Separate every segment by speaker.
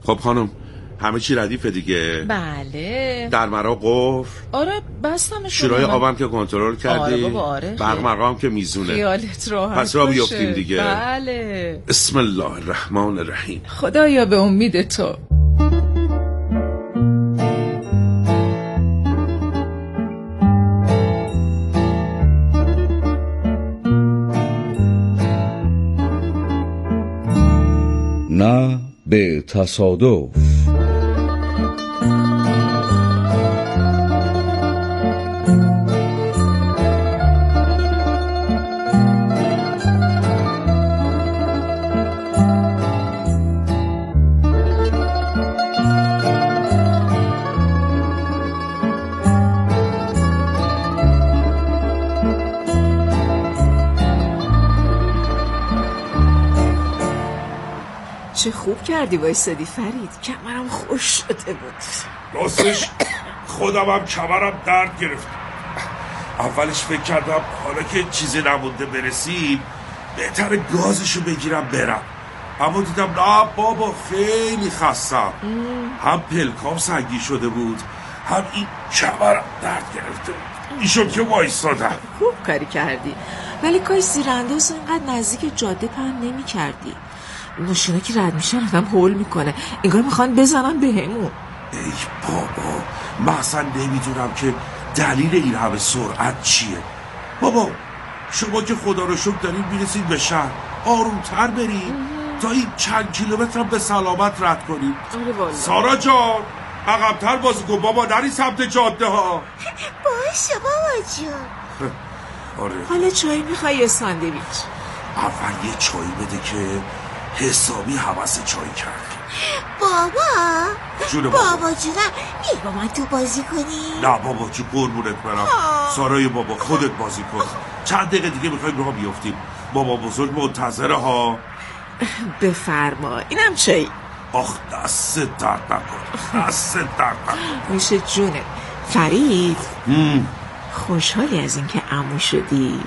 Speaker 1: خب خانم همه چی ردیفه دیگه؟
Speaker 2: بله.
Speaker 1: در مرا قفل؟
Speaker 2: آره بستم.
Speaker 1: شورای آبم که کنترل کردی؟
Speaker 2: آره بابا آره.
Speaker 1: برق مرقام که میزونه.
Speaker 2: خیالت راحت
Speaker 1: پس را بیافتیم دیگه.
Speaker 2: بله.
Speaker 1: بسم الله الرحمن الرحیم.
Speaker 2: خدایا به امید تو.
Speaker 3: نه به تصادف.
Speaker 2: چه خوب کردی وایسادی فرید، کمرم خوش شده بود.
Speaker 1: راستش خودم هم کمرم درد گرفت. اولش فکر کردم حالا که چیزی نمونده برسیم بهتره گازشو بگیرم برم، اما دیدم نه بابا خیلی خستم. هم پلکام سنگی شده بود هم این کمرم درد گرفته بود. ایشون که وایسادم.
Speaker 2: خوب کاری کردی، ولی کاش زیرانداز اینقدر نزدیک جاده پهن نمی کردی. ماشینا که رد میشن آدم هول میکنه، انگار میخوان بزنن بهمون.
Speaker 1: ای بابا من اصلا نمیدونم که دلیل این همه سرعت چیه. بابا شما که خدا رو شکر دارید میرسید به شهر، آرومتر برید تا این چند کیلومتر به سلامت رد کنید. سارا جان عقب‌تر بازی کن بابا، نری سمت جاده ها.
Speaker 4: باشه بابا جان.
Speaker 1: آره
Speaker 2: حالا چای میخوای یا ساندویچ؟
Speaker 1: اول یه چای بده که حسابی حوث چای کرد.
Speaker 4: بابا
Speaker 1: جونه
Speaker 4: بابا جونم میای با من تو بازی کنی؟
Speaker 1: نه بابا جو قربونت برم. سارای بابا خودت بازی کن، چند دقیقه دیگه میخوایم راه بیافتیم. بابا بزرگ منتظره ها.
Speaker 2: بفرما اینم چای.
Speaker 1: آخ دست درد نکن، دست درد نکن.
Speaker 2: میشه جونه. فرید خوشحالی از اینکه عمو شدی؟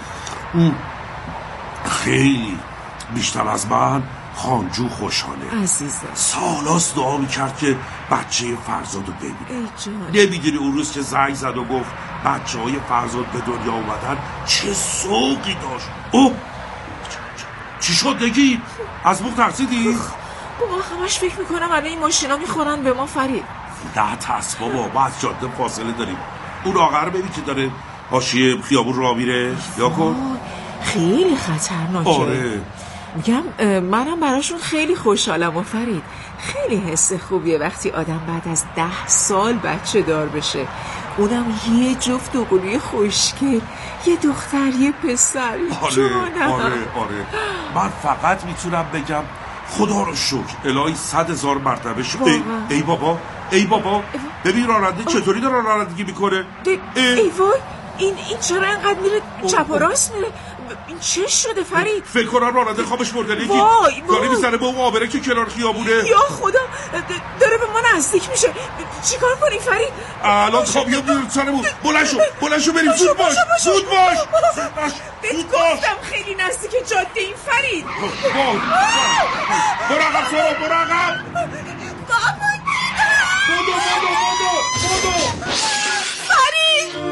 Speaker 1: خیلی بیشتر از من خانجو خوشحاله.
Speaker 2: عزیزم
Speaker 1: سالاست دعا میکرد که بچه فرزادو ببینه.
Speaker 2: ای جان
Speaker 1: نمیدونی اون روز که زنگ زد و گفت بچه های فرزاد به دنیا اومدن چه سوقی داشت. اوه چی شد نگی؟ از بوق ترسیدی؟
Speaker 2: بابا همش فکر میکنم الان این ماشینا میخورن به ما فرید.
Speaker 1: نه ترس بابا، ما از جاده فاصله داریم. اون آقا ببین که داره حاشیه خیابون راه میره، یا کن.
Speaker 2: خیلی خطرناکه.
Speaker 1: آره
Speaker 2: میگم منم براشون خیلی خوشحالم و فرید خیلی حس خوبیه وقتی آدم بعد از 10 سال بچه دار بشه، اونم یه جفت دوقلوی خوشگل، یه دختر یه پسر.
Speaker 1: آره من فقط میتونم بگم خدا رو شکر الهی 100,000 مرتبه شکر. ای بابا ببین راننده چطوری داره رانندگی میکنه.
Speaker 2: ای وای این چرا انقدر میره چپ و راست میره؟ این چه شده فرید؟
Speaker 1: فکر کنم راننده خوابش برده.
Speaker 2: وای
Speaker 1: داره میزنه به اون آبره که کنار خیابونه.
Speaker 2: یا خدا داره به ما نزدیک میشه. چیکار کنی فرید؟
Speaker 1: الان خوابیاب میره سرمون. بلند شو بریم. زود باش
Speaker 2: گفتم خیلی نزدیک جاده این فرید.
Speaker 1: مراقب سارا مراقب.
Speaker 4: بابا
Speaker 1: بودو
Speaker 2: فرید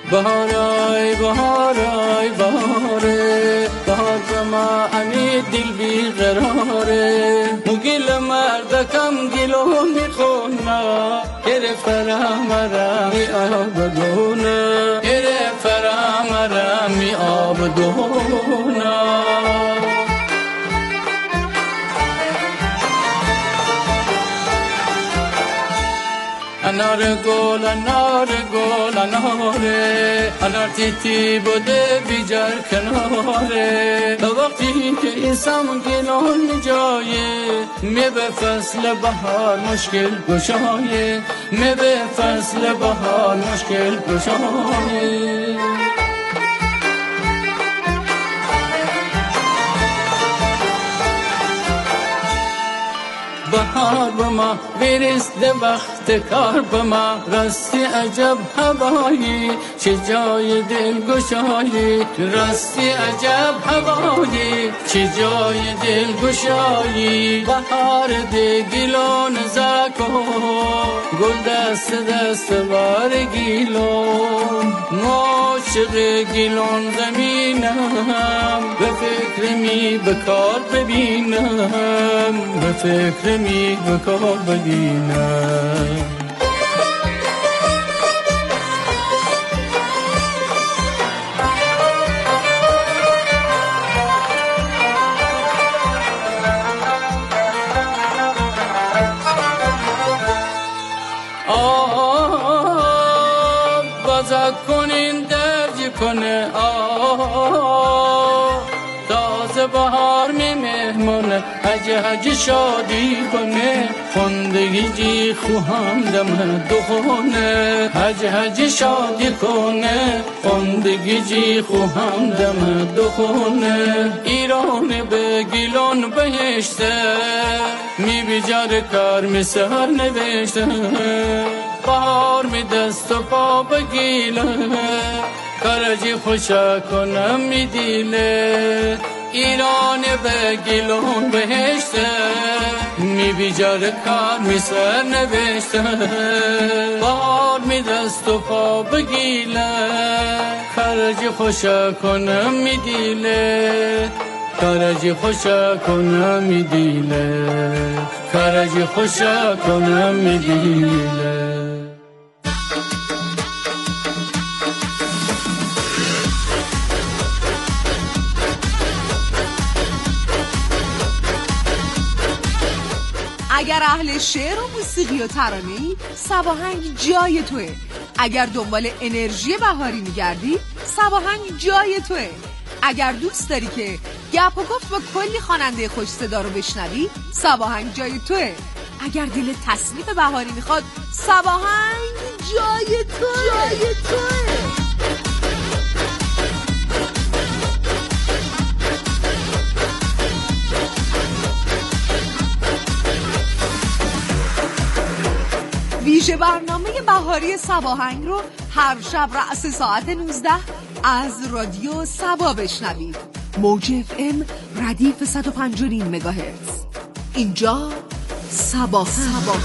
Speaker 5: بهارای بهارای بهاره، بهار به ما امی دل بیقراره. مگیل مردکم گلو میخونه، گره فرام رامی آب دونه، گره فرام رامی آب دونه. انار گل انار گل اناره، انار تیتی بوده بیجار کناره. تا وقتی که اسم گلون جایه، می به فصل بهار مشکل گشایه، می به فصل بهار مشکل گشایه. بهار به ما برسد وقت کار به ما، راستی عجب هوایی چه جای دل گشایی، راستی عجب هوایی چه جای دل گشایی. بهار ده گلون زکو، گل دست دست بار گیلون، عاشق گلون زمینم، به فکر می بکار ببینم، به فکر می بکار ببینم. بازا کنین درج کنه تازه بهار می مهمونه، هج شادی کنه، خندگی جی خوهم دم دخونه، هج شادی کنه، خندگی جی خوهم دم دخونه. ایران به گیلان بهشته، می بیجار کار می سهر نوشته، بهار می دست و پا بگیله، کرجی خوشا کنم می دیله. ایران به گیلون بهشته، می بیجار کار می سر نوشته، بهار می دست و پا بگیله، کرجی خوشا کنم می دیله، کرجی خوشا کنم می دیله، کرجی خوشا کنم می دیله.
Speaker 6: اگر اهل شعر و موسیقی و ترانه‌ای، سباهنگ جای توه. اگر دنبال انرژی بهاری میگردی، سباهنگ جای توه. اگر دوست داری که گپ و گفت با کلی خواننده خوش صدا رو بشنوی، سباهنگ جای توه. اگر دل تصنیف بهاری میخواد، سباهنگ جای توه. جای توه. ویژه برنامه بهاری سباهنگ رو هر شب رأس ساعت 19 از رادیو سبا بشنوید. موج FM ردیف 105.5 مگاهرتز. اینجا سباهنگ.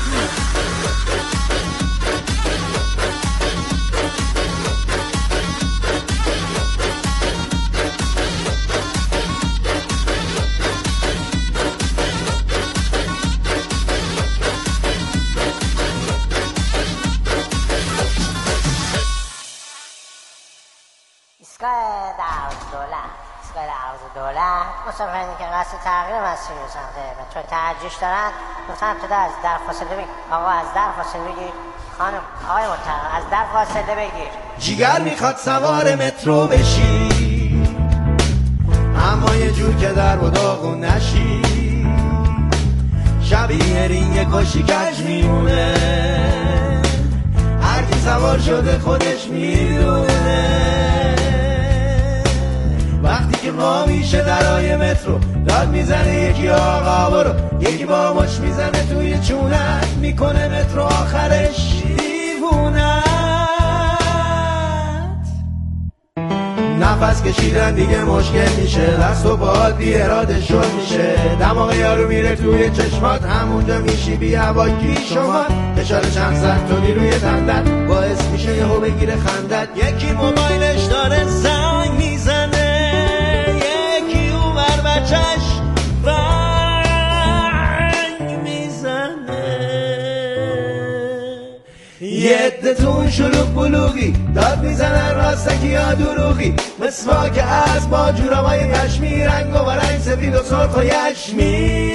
Speaker 7: ایستگاه دولت مسافرینی که قصد تغییر مسیر رو سمته و چون تعجیش دارن گفتن ابتدا از در فاصله بگیر. آقا از در فاصله بگیر. خانم آقای محترم از در فاصله بگیر.
Speaker 8: جیگر میخواد سوار مترو بشی، اما یه جور که در و داغون نشی، شبیه رینگ کشی کج میمونه، هر کی سوار شده خودش میدونه. وقتی که ما میشه درای مترو داد میزنه یکی آقا برو، یکی با مش میزنه توی چونت، میکنه مترو آخرش دیوونت. نفس کشیدن دیگه مشکل میشه، دست و پاهات بی اراده شل میشه، دماغ یارو میره توی چشمات، همونجا میشی بی هواکی شما، فشار چند صد تونی روی دندت باعث میشه یهو بگیره خندت. یکی موبایلش داره زنگ میزنه، یکی اونور بچش رنگ میزنه، یه عدتون شلوغ بلوغی داد میزنن راستکی یا دروغی، مسواک از با جورابای پشمی، رنگ و رنگ سفید و سرخ و یشمی،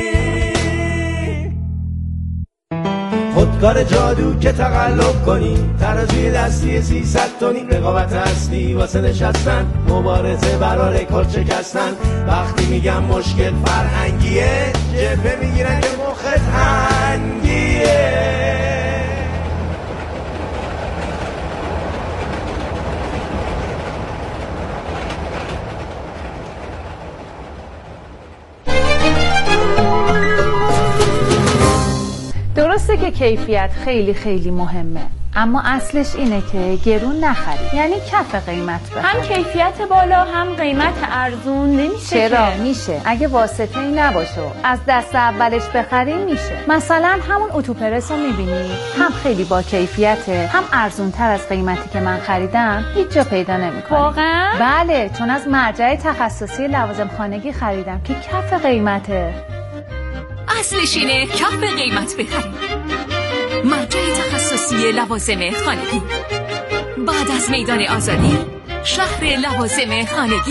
Speaker 8: خودکار جادو که تقلب کنی، ترازوی دستی 300 تونی، رقابت اصلی واسه نشستن، مبارزه برای کل شکستن، وقتی میگم مشکل فرهنگیه جبه میگیرن که مخت هنگیه.
Speaker 9: درسته که کیفیت خیلی خیلی مهمه، اما اصلش اینه که گرون نخرید، یعنی کف قیمت بخرید.
Speaker 10: هم کیفیت بالا هم قیمت ارزون نمیشه.
Speaker 9: چرا؟ میشه. اگه واسطه ای نباشه از دست اولش بخریم میشه. مثلا همون اتوپرس رو میبینی، هم خیلی با کیفیته، هم ارزون تر از قیمتی که من خریدم هیچ جا پیدا نمیکنی.
Speaker 10: واقعا؟
Speaker 9: بله، چون از مرجع تخصصی لوازم خانگی خریدم که کف قیمته.
Speaker 11: اصلش اینه کف قیمت بخریم. مرجع تخصصی لوازم خانگی، بعد از میدان آزادی، شهر لوازم خانگی.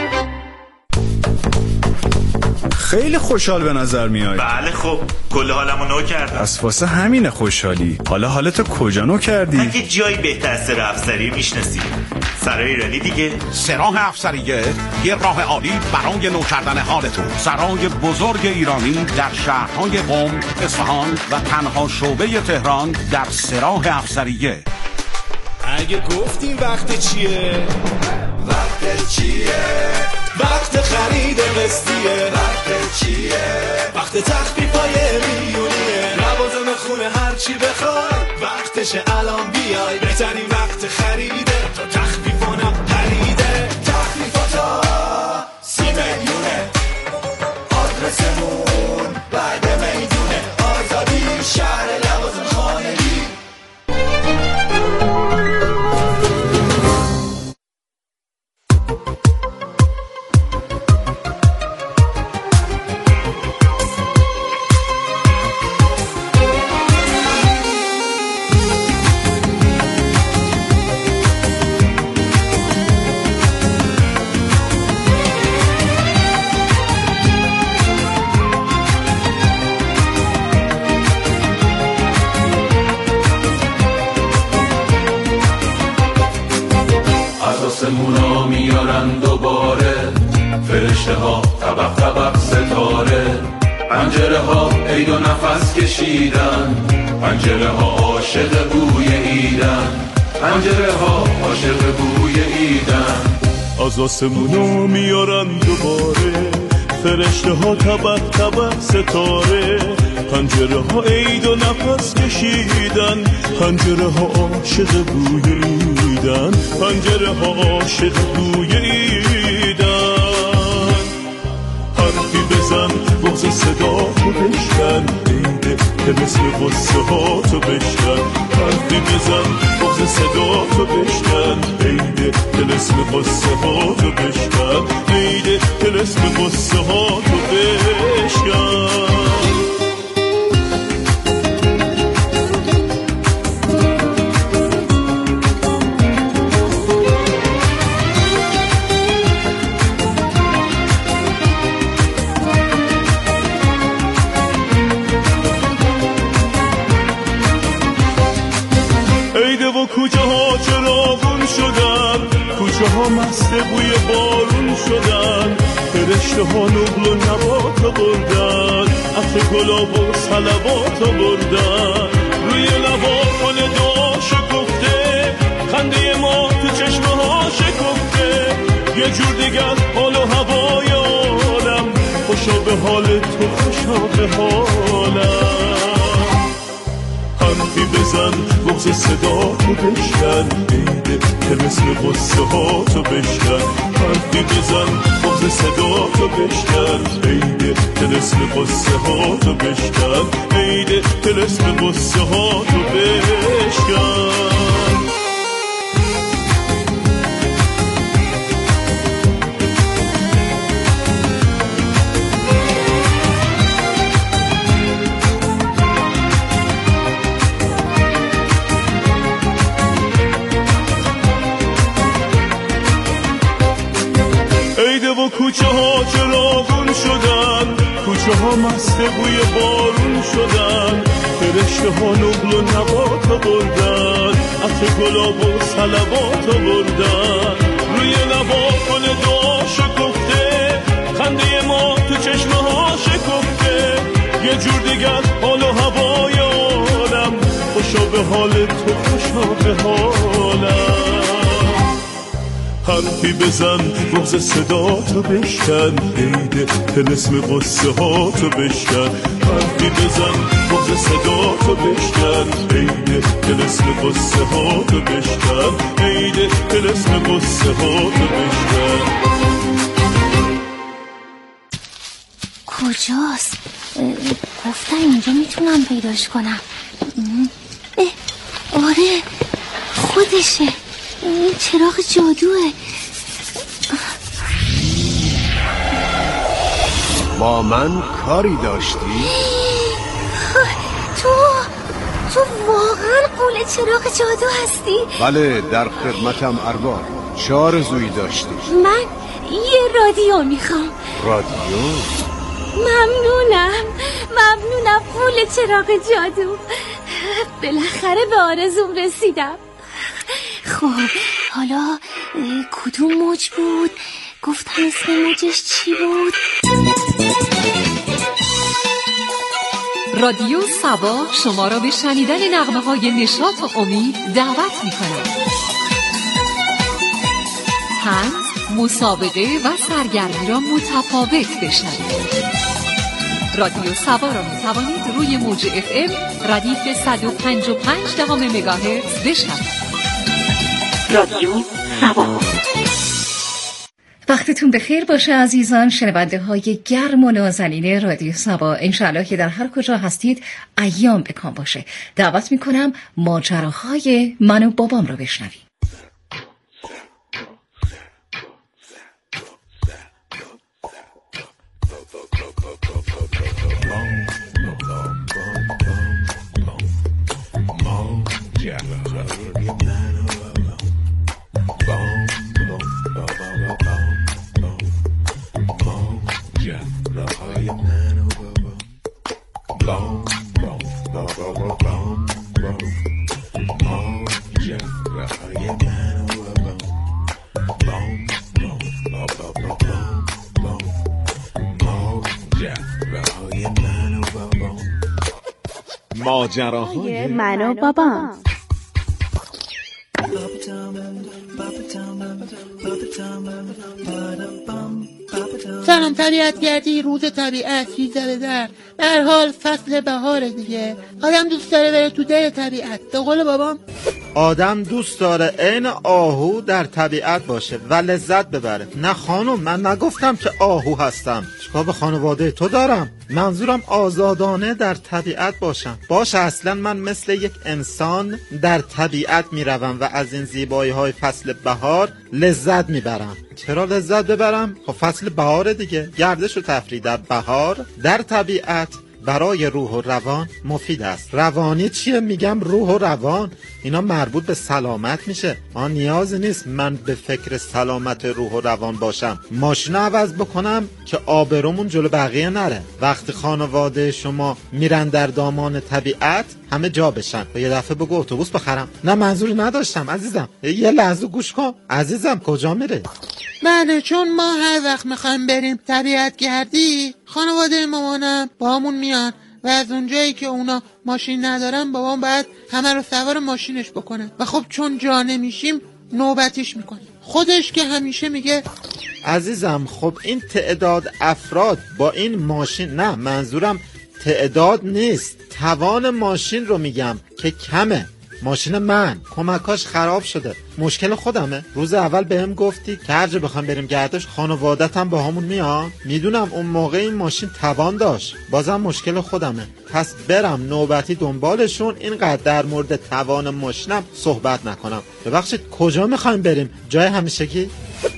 Speaker 12: خیلی خوشحال به نظر میای.
Speaker 13: بله خب کل حالمو نو کردم.
Speaker 12: از واسه همین خوشحالی. حالا حالتو کجا نو کردی؟
Speaker 13: اگه جایی بهتر از سراح افسری میشناسی. سرای ایرانی دیگه.
Speaker 14: سراح افسریه یه راه عالی برای نو کردن حالتون. سرای بزرگ ایرانی در شهرهای قم، اصفهان و تنها شعبه تهران در سراح افسریه.
Speaker 8: اگه گفتیم وقت چیه؟ وقت چیه؟ وقت خرید قسطیه. وقت چیه؟ وقت تخفیفای میلیونیه. لوازم خونه هرچی بخوای وقتشه الان بیای. بهترین وقت خریده تا تخفیفونم پریده. تخفیفاتا 30 میلیونه. آدرسمون بعد میدونه آزادی شهر لوازم خانگی.
Speaker 15: آسمونا میارن دوباره فرشته ها طبق طبق ستاره. پنجره ها عید و نفس کشیدن. پنجره ها عاشق بوی ایدن. پنجره ها عاشق بوی ایدن.
Speaker 16: از آسمونا میارن دوباره فرشته ها طبق طبق ستاره. پنجره ها عید و نفس کشیدن. پنجره ها عاشق بوی ایدن. پنجره ها عاشق بوی ایدن. حرفی بزن بغض صدا تو بشکن. عیده که مثل غصه ها تو بشکن. حرفی بزن بغض صدا تو بشکن. عیده که مثل غصه ها تو بشکن. عیده که مثل غصه ها تو بشکن. کوچه ها چراغون شدن. کوچه ها مست بوی بارون شدن. فرشته ها نقل و نبات بردن. عطر گلاب و صلوات بردن. روی لبا کن دعا شکفته. خنده ما تو چشمه ها شکفته. یه جور دیگر حال و هوای عالم. خوشا به حال تو خوشا به حالم. حرفی بزن بغض صدا تو بشکن، عید طلسم قصه ها تو بشکن. حرفی بزن بغض صدا تو بشکن، عید طلسم قصه ها تو بشکن، عید طلسم قصه ها تو بشکن. و کوچه ها چراغون شدن، کوچه ها مست بوی بارون شدن، فرشته ها نقل و نبات بردن، عطر گلاب و صلوات بردن. روی لبا گل دعا شکفته، خنده ما تو چشمه ها شکفته. یه جور دیگر حال و هوای عالم، خوشا به حال تو خوشا به حالم. حرفی بزن بغض صدا تو بشکن، عید طلسم قصه ها تو بشکن. حرفی بزن بغض صدا تو بشکن، عید طلسم قصه ها تو بشکن، عید طلسم قصه ها تو بشکن.
Speaker 4: کجاست؟ گفتن اینجا میتونم پیداش کنم. آره خودشه، این چراغ جادوه.
Speaker 8: با من کاری داشتی؟
Speaker 4: تو واقعا قول چراغ جادو هستی؟
Speaker 8: بله در خدمتم ارباب. چه آرزویی داشتی؟
Speaker 4: من یه رادیو میخوام.
Speaker 8: رادیو؟
Speaker 4: ممنونم قول چراغ جادو. بالاخره به آرزوم رسیدم. خب حالا کدوم موج بود؟ گفتم اسم موجش چی بود؟
Speaker 6: رادیو سبا شما را به شنیدن نغمه‌های نشاط و امید دعوت می‌کند. طنز، مسابقه و سرگرمی را متفاوت بشنوید. رادیو سبا را می‌توانید روی موج FM ردیف 105.5 مگاهرتز بشنوید. رادیو سبا. وقتتون بخیر باشه عزیزان، شنونده های گرم و نازنین رادیو سبا. انشاءالله که در هر کجا هستید ایام بکام باشه. دعوت میکنم ماجراهای من و بابام رو بشنویم.
Speaker 17: ماجراهای من و بابام.
Speaker 18: سلام طبیعتگردی، روز طبیعت، سیزده در حال فصل بهاره دیگه. آدم دوست داره بره تو دل طبیعت. به قول بابام
Speaker 19: آدم دوست داره عین آهو در طبیعت باشه و لذت ببره. نه خانم، من نگفتم که آهو هستم. چیکار به خانواده تو دارم؟ منظورم آزادانه در طبیعت باشم. باشه اصلا من مثل یک انسان در طبیعت میروم و از این زیبایی های فصل بهار لذت میبرم. چرا لذت ببرم؟ خب فصل بهار دیگه. گردش و تفریح در بهار در طبیعت برای روح و روان مفید است. روانی چیه؟ میگم روح و روان، اینا مربوط به سلامت میشه. نیازی نیست من به فکر سلامت روح و روان باشم. ماشین عوض بکنم که آبرومون جلو بقیه نره. وقتی خانواده شما میرن در دامان طبیعت همه جا بشن و یه دفعه بگو اتوبوس بخرم. نه منظوری نداشتم عزیزم. یه لحظه گوش کن عزیزم. کجا میره؟
Speaker 18: بله، چون ما هر وقت میخوایم بریم طبیعت گردی، خانواده مامانم با همون میان و از اونجایی که اونا ماشین ندارن بابام باید همه رو سوار ماشینش بکنه و خب چون جا نمیشیم نوبتیش میکنه. خودش که همیشه میگه
Speaker 19: عزیزم خب این تعداد افراد با این ماشین، نه منظورم تعداد نیست، توان ماشین رو میگم که کمه. ماشین من کمکاش خراب شده، مشکل خودمه. روز اول بهم گفتی که هر جا بخوام بریم گردش خانوادتم با همون میان. میدونم اون موقع این ماشین توان داشت، بازم مشکل خودمه. پس برم نوبتی دنبالشون، اینقدر در مورد توان ماشینم صحبت نکنم. ببخشید کجا میخوایم بریم؟ جای همیشگی؟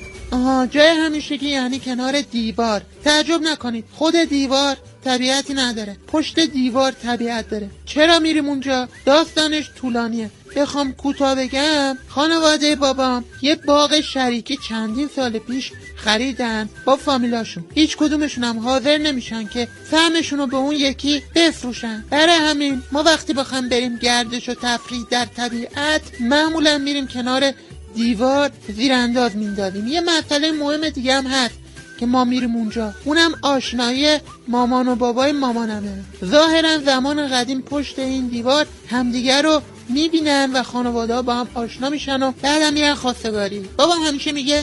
Speaker 18: جای همیشگی یعنی کنار دیوار. تعجب نکنید، خود دیوار طبیعتی نداره، پشت دیوار طبیعت داره. چرا میریم اونجا؟ داستانش طولانیه. بخوام کوتاه بگم، خانواده بابام یه باغ شریکی چندین سال پیش خریدن با فامیلاشون. هیچ کدومشون هم حاضر نمیشن که سهمشون رو به اون یکی بفروشن. برای همین ما وقتی بخوام بریم گردش و تفریح در طبیعت معمولا میریم کنار دیوار زیرانداز میندازیم. یه مسئله مهم دیگه هم هست که ما میریم اونجا، اونم آشنایی مامان و بابای مامانمه. ظاهرا زمان قدیم پشت این دیوار همدیگر رو میبینن و خانواده ها با هم آشنا میشن و بعدم میرن خواستگاری. بابام همیشه میگه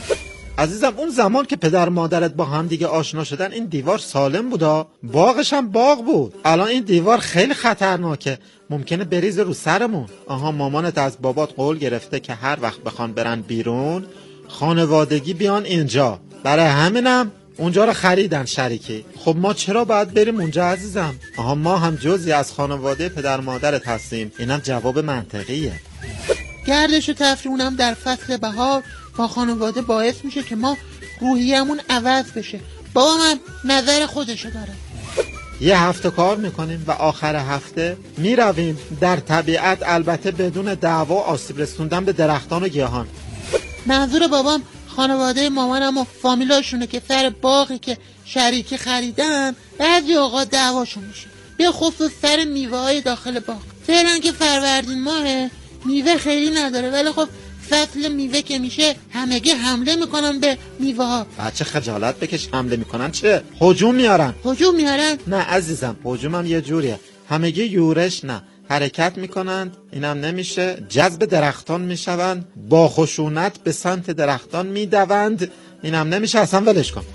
Speaker 19: عزیزم اون زمان که پدر مادرت با هم دیگه آشنا شدن این دیوار سالم بودا، باغش هم باغ بود. الان این دیوار خیلی خطرناکه، ممکنه بریزه رو سرمون. مامانت از بابات قول گرفته که هر وقت بخوان برن بیرون خانوادگی بیان اینجا، برای همینم اونجا رو خریدن شریکی. خب ما چرا باید بریم اونجا عزیزم؟ ما هم جزئی از خانواده پدر مادرت هستیم. اینم جواب منطقیه.
Speaker 18: گردش و تفریح اونم در فصل بهار با خانواده باعث میشه که ما روحیمون عوض بشه. بابام هم نظر خودشو داره.
Speaker 19: یه هفته کار میکنیم و آخر هفته میرویم در طبیعت، البته بدون دعوا و آسیب رسوندن به درختان و گیاهان.
Speaker 18: منظور بابام خانواده مامانم و فامیلاشونه که سر باغی که شریکی خریدن بعضی اوقات دعواشون میشه، به خصوص سر میوه های داخل باغ. فعلا که فروردین ماهه میوه خیلی نداره، ولی خب فصل میوه که میشه همگی حمله میکنن به میوه ها.
Speaker 19: بچه خجالت بکش، حمله میکنن چه؟ هجوم میارن.
Speaker 18: هجوم میارن؟
Speaker 19: نه عزیزم، هجوم هم یه جوریه، همگی یورش نه، حرکت میکنند. اینم نمیشه، جذب درختان میشوند، با خشونت به سمت درختان میدوند. اینم نمیشه، اصلا ولش کن.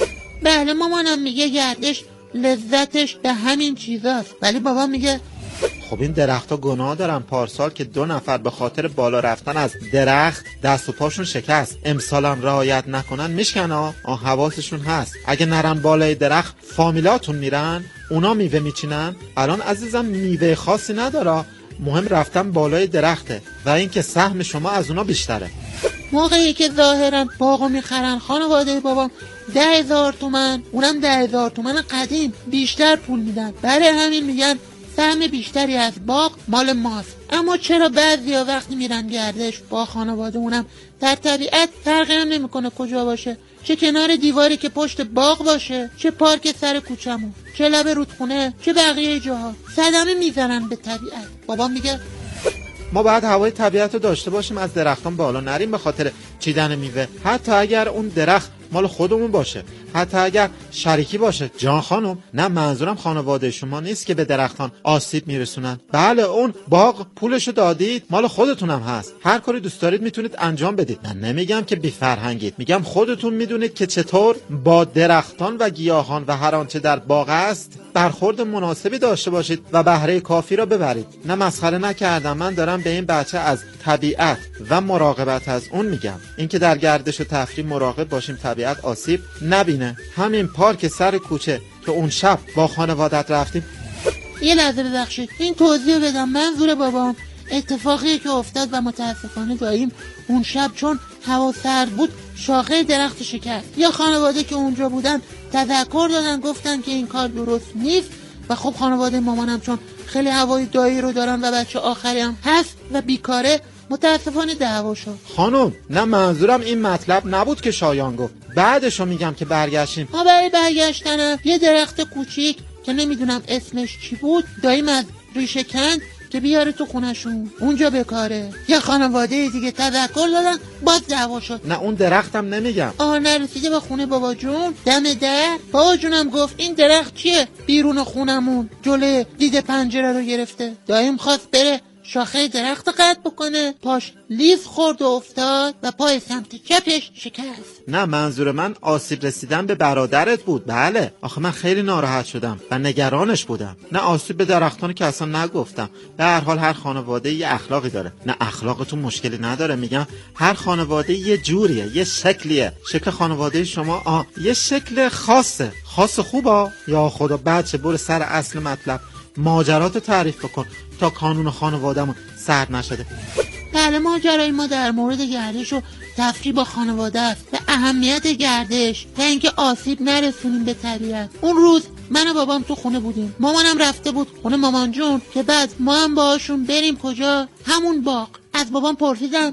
Speaker 18: بله مامانم میگه گردش لذتش به همین چیزاست، ولی بابا میگه
Speaker 19: خب این درخت‌ها گناه دارن. پارسال که 2 نفر به خاطر بالا رفتن از درخت دست و پاشون شکست، امسالم رعایت نکنن میشکنه. حواسشون هست، اگه نرن بالای درخت فامیلاتون میرن، اونا میوه میچینن. الان عزیزم میوه خاصی نداره، مهم رفتن بالای درخته و اینکه سهم شما از اونا بیشتره.
Speaker 18: موقعی که ظاهرا باغو میخرن خانواده بابام 10,000 تومن، اونم 10,000 تومن قدیم، بیشتر پول میدن. برای همین میگن سهم بیشتری از باغ مال ماست. اما چرا بعضیا وقتی میرن گردش با خانواده اونم در طبیعت فرقی هم نمیکنه کجا باشه، چه کنار دیواری که پشت باغ باشه، چه پارک سر کوچمون، چه لب رودخونه، چه بقیه جاها، صدمه میزنن به طبیعت. بابا میگه
Speaker 19: ما باید هوای طبیعت رو داشته باشیم، از درختان بالا نریم به خاطر چیدن میوه، حتی اگر اون درخت مال خودمون باشه، حتی اگر شریکی باشه. جان خانم، نه منظورم خانواده شما نیست که به درختان آسیب میرسونن. بله اون باغ پولشو دادید، مال خودتونم هست، هر کاری دوست دارید میتونید انجام بدید. من نمیگم که بی فرهنگید، میگم خودتون میدونید که چطور با درختان و گیاهان و هر آنچه در باغ است برخورد مناسبی داشته باشید و بهره کافی را ببرید. نه مسخره نکردم، من دارم به این بچه از طبیعت و مراقبت از اون میگم، اینکه در گردش و تفریح مراقب باشیم طبیعت آسیب نبینه. همین پارک سر کوچه که اون شب با خانوادت رفتیم.
Speaker 18: یه لحظه ببخشید این توضیح بدم. منظور بابام اتفاقی که افتاد و متاسفانه داییم اون شب چون هوا سرد بود شاخه درخت شکست. یا خانواده که اونجا بودن تذکر دادن، گفتن که این کار درست نیست و خب خانواده مامانم چون خیلی هوای دایی رو دارن و بچه آخری هم هست و بیکاره، متاسفانه دعوا شد.
Speaker 19: خانم نه منظورم این مطلب نبود که شایان گفت، بعدشو میگم که برگشتیم.
Speaker 18: برای برگشتنم یه درخت کوچیک که نمیدونم اسمش چی بود داییم از ریشه کند که بیاره تو خونشون اونجا بکاره. یه خانواده دیگه تذکر دادن، باز دعوا شد.
Speaker 19: نه اون درختم نمیگم.
Speaker 18: نرسیده به خونه بابا جون، دم در بابا جونم گفت این درخت چیه بیرون خونمون جلوی دید پنجره رو گرفته. دایم خواست بره شاخه درخت قطع بکنه، پاش لیف خورد و افتاد و پای سمت چپش شکست.
Speaker 19: نه منظور من آسیب رسیدن به برادرت بود. بله آخه من خیلی ناراحت شدم و نگرانش بودم. نه آسیب به درختان که اصلا نگفتم. به هر حال هر خانواده یه اخلاقی داره. نه اخلاقتون مشکلی نداره، میگم هر خانواده یه جوریه، یه شکلیه. شکل خانواده شما یه شکل خاصه. خاص خوبه یا خدا بچه برو سر اصل مطلب، ماجراتو تعریف بکن تا کانون خانوادهمون سرد نشده.
Speaker 18: بله ماجرای ما در مورد گردش و تفریح با خانواده است و اهمیت گردش تا اینکه آسیب نرسونیم به طبیعت. اون روز من و بابام تو خونه بودیم، مامانم رفته بود خونه مامان جون که بعد ما هم باهاشون بریم کجا؟ همون باغ. از بابام پرسیدم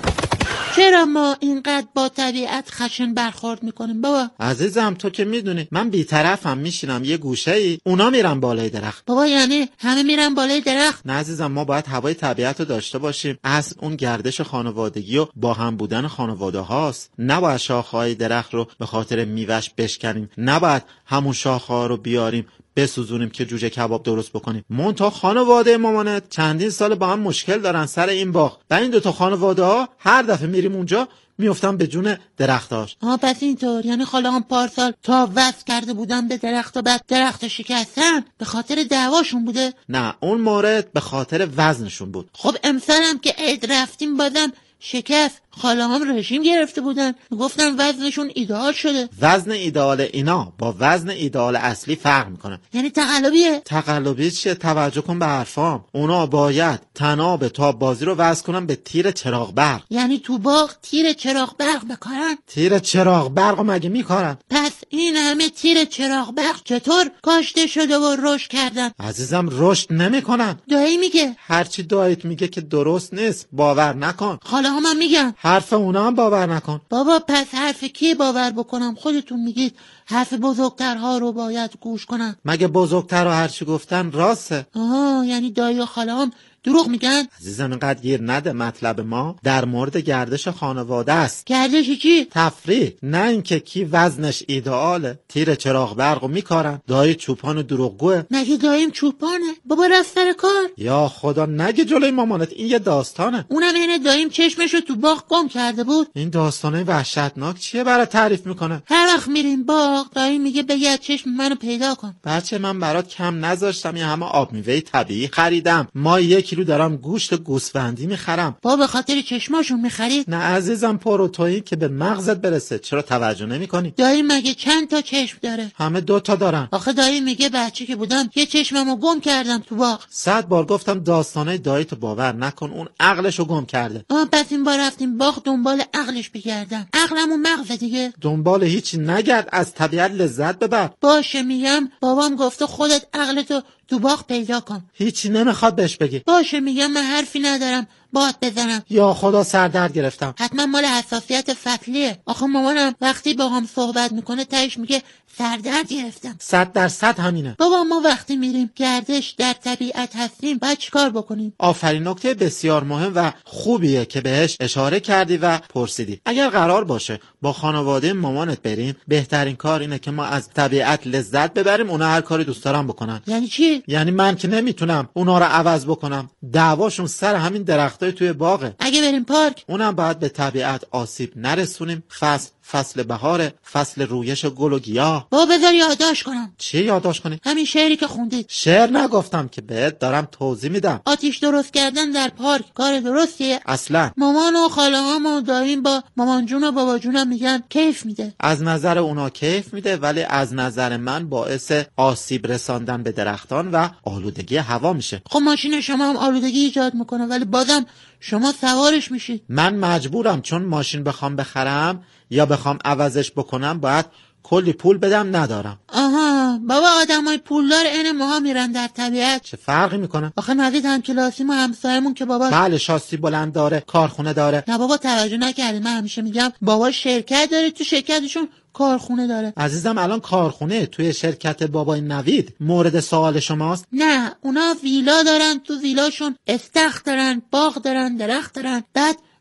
Speaker 18: چرا ما اینقدر با طبیعت خشن برخورد میکنیم بابا؟
Speaker 19: عزیزم تو که میدونی من بی‌طرفم، میشینم یه گوشه‌ای، اونا میرن بالای درخت.
Speaker 18: بابا یعنی همه میرن بالای درخت؟
Speaker 19: نه عزیزم، ما باید هوای طبیعت رو داشته باشیم. اصل اون گردش خانوادگی و با هم بودن خانواده هاست. نباید شاخه‌های درخت رو به خاطر میوه‌اش بشکنیم، نباید همون شاخه‌ها رو بیاریم بسوزونیم که جوجه کباب درست بکنیم. منتها خانواده مامانت چندین سال با هم مشکل دارن سر این باغ و این دوتا خانواده ها هر دفعه میریم اونجا میافتن به جون درختاش.
Speaker 18: پس اینطور یعنی خاله‌ام پارسال تا وصل کرده بودن به درخت و بعد درخت شکستن به خاطر دعواشون بوده؟
Speaker 19: نه اون مورد به خاطر وزنشون بود.
Speaker 18: خب امسالم که عید رفتیم بازم شکست. خاله‌هام رژیم گرفته بودن، گفتن وزنشون ایدئال شده.
Speaker 19: وزن ایدئال اینا با وزن ایدئال اصلی فرق میکنه.
Speaker 18: یعنی تقلبیه؟
Speaker 19: تقلبی چیه؟ توجه کن به حرفام. اونا باید تناب تاب بازی رو وصل کنن به تیر چراغ برق.
Speaker 18: یعنی تو باغ تیر چراغ برق بکارن؟
Speaker 19: تیر چراغ برق مگه میکارن؟
Speaker 18: پس این همه تیر چراغ برق چطور کاشته شده و رشد کردن؟
Speaker 19: عزیزم رشد نمیکنن.
Speaker 18: دایی میگه.
Speaker 19: هرچی داییت میگه که درست نیست، باور نکن.
Speaker 18: خاله‌هام هم میگن.
Speaker 19: حرف اونا هم باور نکن.
Speaker 18: بابا پس حرف کی باور بکنم؟ خودتون میگید حرف بزرگترها رو باید گوش کنن.
Speaker 19: مگه بزرگتر ها هرچی گفتن راسته؟
Speaker 18: یعنی دایی و خاله‌هام دروغ میگن؟
Speaker 19: عزیزم اینقدر گیر نده. مطلب ما در مورد گردش خانواده است.
Speaker 18: گردش چی؟
Speaker 19: تفریح، نه اینکه کی وزنش ایدئاله. تیر چراغ برقو میکارن. دایی چوپان و دروغگوه.
Speaker 18: نگه داییم چوپانه؟ بابا رفت سر کار.
Speaker 19: یا خدا نگه جلوی مامانت، این یه داستانه.
Speaker 18: اونم اینه داییم چشمشو تو باغ گم کرده بود.
Speaker 19: این داستانه وحشتناک چیه برای تعریف میکنه؟
Speaker 18: هر وقت میریم باغ داییم میگه بگرد چشم منو پیدا کن.
Speaker 19: بچه من برات کم نذاشتم، یه همه آب میوه طبیعی خریدم. ما 1 کیلو دارم گوشت گوسفندی میخرم.
Speaker 18: بابا به خاطر چشماشون میخرید؟
Speaker 19: نه عزیزم، پروتئین که به مغزت برسه. چرا توجه نمیکنی؟
Speaker 18: دایی مگه چند تا چشم داره؟
Speaker 19: همه 2 تا دارن.
Speaker 18: آخه دایی میگه بچه که بودم یه چشممو گم کردم تو باغ.
Speaker 19: 100 بار گفتم داستانه داییتو باور نکن، اون عقلشو گم کرده.
Speaker 18: پس این بار رفتیم باغ دنبال عقلش بگردم. عقلمون مغز دیگه.
Speaker 19: دنبال هیچی نگرد، از طبیعت لذت ببر.
Speaker 18: باشه میگم. بابام گفته خودت عقلتو تو باغ پیدا کن.
Speaker 19: هیچی نمیخواد بهش بگی.
Speaker 18: باشه میگم من حرفی ندارم باهات بزنم.
Speaker 19: یا خدا سردرد گرفتم.
Speaker 18: حتما مال حساسیت فصلیه. آخه مامانم وقتی با هم صحبت میکنه تهش میگه سردرد گرفتم.
Speaker 19: 100% همینه.
Speaker 18: بابا ما وقتی میریم گردش در طبیعت هستیم باید چیکار بکنیم؟
Speaker 19: آفرین، نکته بسیار مهم و خوبیه که بهش اشاره کردی و پرسیدی. اگر قرار باشه با خانواده مامانت بریم، بهترین کار اینه که ما از طبیعت لذت ببریم، اونا هر کاری دوست دارن بکنن.
Speaker 18: یعنی چی؟
Speaker 19: یعنی من که نمیتونم اونا رو عوض بکنم. دعواشون سر همین درختای توی باغه.
Speaker 18: اگه بریم پارک
Speaker 19: اونم باید به طبیعت آسیب نرسونیم. فصل بهاره، فصل رویش گل و گیاه.
Speaker 18: بابا بذار یادداشت کنم.
Speaker 19: چی یادداشت کنی؟
Speaker 18: همین شعری که خوندید.
Speaker 19: شعر نگفتم که، بهت دارم توضیح میدم.
Speaker 18: آتیش درست کردن در پارک کار درستیه؟
Speaker 19: اصلا.
Speaker 18: مامان و خاله‌هام و داییم با مامان جون و بابا جونم میگن کیف میده.
Speaker 19: از نظر اونا کیف میده، ولی از نظر من باعث آسیب رساندن به درختان و آلودگی هوا میشه.
Speaker 18: خب ماشین شما هم آلودگی ایجاد میکنه ولی بازم شما سوارش میشید.
Speaker 19: من مجبورم، چون ماشین بخوام بخرم یا بخوام عوضش بکنم باید کلی پول بدم، ندارم.
Speaker 18: بابا آدمای پولدار عین ماها میرن در طبیعت.
Speaker 19: چه فرقی میکنه؟
Speaker 18: آخه نوید همکلاسیم و همسایمون که بابا
Speaker 19: بله شاسی بلند داره، کارخونه داره.
Speaker 18: نه بابا توجه نکردی، من همیشه میگم بابا شرکت داره، تو شرکتشون کارخونه داره.
Speaker 19: عزیزم الان کارخونه توی شرکت بابای نوید مورد سوال شماست؟
Speaker 18: نه اونا ویلا دارن، تو ویلاشون استخر دارن، باغ دارن، درخت دارن، بعد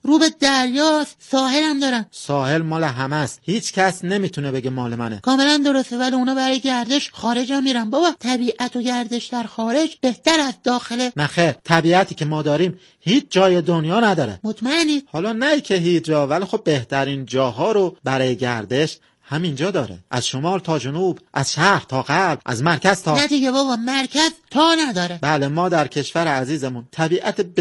Speaker 18: رو به دریاست، ساحل هم دارن.
Speaker 19: ساحل مال همه است، هیچ کس نمیتونه بگه مال منه.
Speaker 18: کاملا درسته، ولی اونا برای گردش خارج هم میرن بابا. طبیعت و گردش در خارج بهتر از داخله.
Speaker 19: نخیر، طبیعتی که ما داریم هیچ جای دنیا نداره.
Speaker 18: مطمئنی؟
Speaker 19: حالا نه که هیچ جا، ولی خب بهترین جاها رو برای گردش همینجا داره. از شمال تا جنوب، از شهر تا غرب، از مرکز تا...
Speaker 18: نه دیگه بابا، مرکز تا نداره.
Speaker 19: بله، ما در کشور عزیزمون طبیعت